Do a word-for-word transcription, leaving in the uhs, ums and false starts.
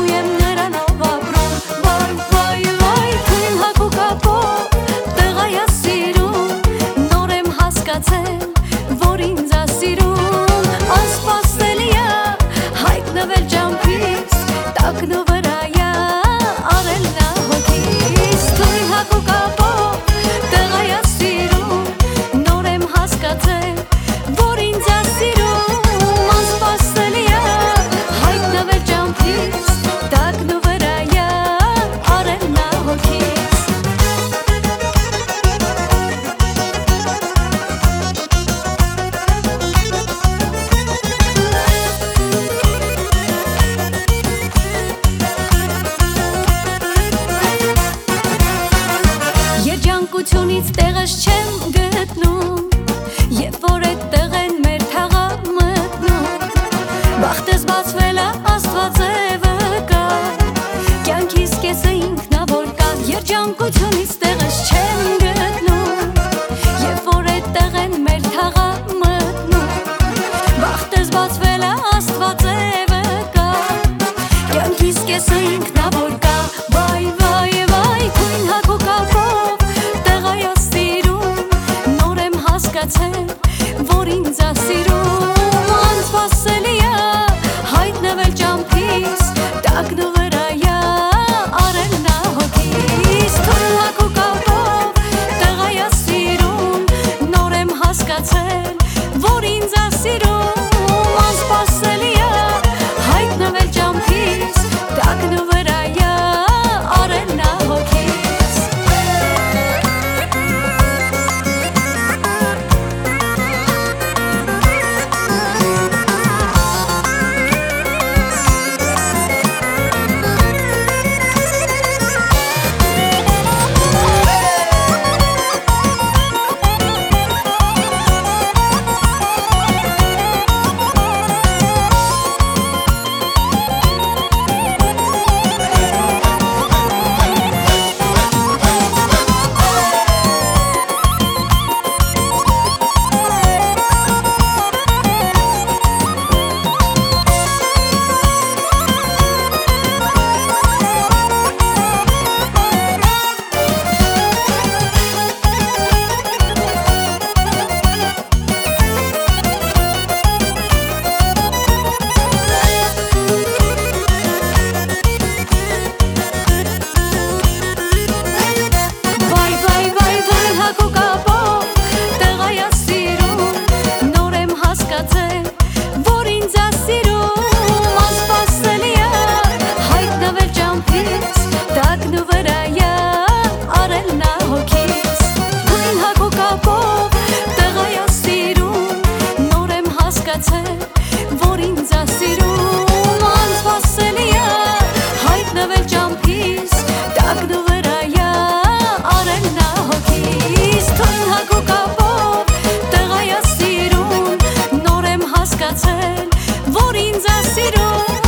եմ նրանով ապրում Վայ, վայ, վայ, թույն հագուկ ապով տղա ա սիրում Նոր եմ հասկացել, որ ինձ ա սիրում Անսպասելի ա հայտնվել ճամփից Տակնու վրա ա արել նա հոգիս Թույն հագուկ ապով տղա ա սիրում Նոր եմ հասկացել, որ ինձ ա սիրում Անսպասելի ա հայտնվել ճամփից Տակնու վրա ա արել նա հոգիս Երջանկությունից տեղս չեմ գտնում Երբ որ էդ տեղ են մեր թաղա մտնում Բախտս բացվել ա աստվածևը կա Կյանքիս կեսը ինքնավոր կա Երջանկությունից տեղս չեմ գտնում Երբ որ էդ տեղ են մեր թաղա մտնում Բախտս բացվել ա աստվածևը կա Կյանքիս կեսը ինքնավոր կա Վայ, վայ, վայ, թույն հագուկ ապով տղա ա սիրում Նոր եմ հասկացել, որ ինձ ա սիրում Անսպասելի ա հայտնվել ճամփից Տակնու վրա ա արել նա հոգիս Թույն հագուկ ապով տղա ա սիրում Նոր եմ հասկացել, որ ինձ ա սիրում Անսպասելի ա հայտնվել ճամփից Տակնու վրա ա արել նա հոգիս Որ ինձ ա սիրում Անսպասելի ա հայտնվել ճամփից Տակնու վրա ա արել նա հոգիս Թույն հագուկ ապով տղա ա սիրում Նոր եմ հասկացել, որ ինձ ա սիրում